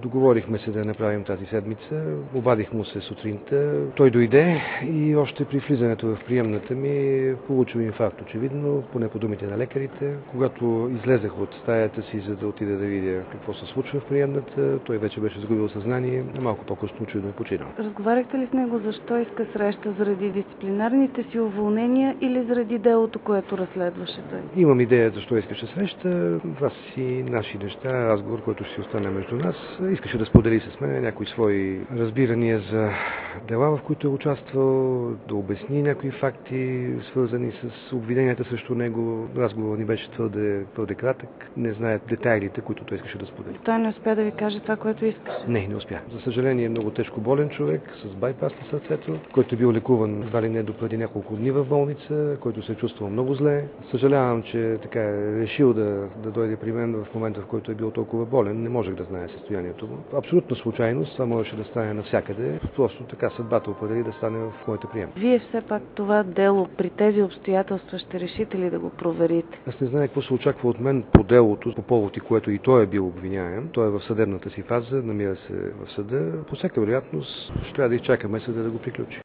Договорихме се да я направим тази седмица. Обадих му се сутринта. Той дойде и още при влизането в приемната ми получил инфаркт, очевидно, поне по думите на лекарите. Когато излезах от стаята си, за да отида да видя какво се случва в приемната, той вече беше загубил съзнание, а малко по-късно очевидно е починал. Разговаряхте ли с него защо иска среща? Заради дисциплинарните си уволнения или заради делото, което разследваше той? Имам идея защо искаше среща. Това си наши неща, разговор, който ще си остане между нас. Искаше да сподели с мен някои свои разбирания за дела, в които е участвал, да обясни някои факти, свързани с обвиненията срещу него. Разговорът ни беше твърде кратък. Не знае детайлите, които той искаше да сподели. Той не успя да ви каже това, което искаше? Не успя. За съжаление е много тежко болен човек, с байпас на сърцето, който е бил лекуван едва ли не допреди няколко дни в болница, който се е чувствал много зле. Съжалявам, че така е решил да дойде при мен в момента, в който е бил толкова болен. Не можех да знае състоянието му. Абсолютна случайност, това можеше да стане навсякъде. Просто така съдбата определи да стане в моята прием. Вие все пак това дело при тези обстоятелства ще решите ли да го проверите? Аз не знае какво се очаква от мен по делото, по повод и което и той е бил обвиняем. Той е в съдебната си фаза, намира се в съда. По всяка вероятност ще трябва да изчакаме съда да го приключи.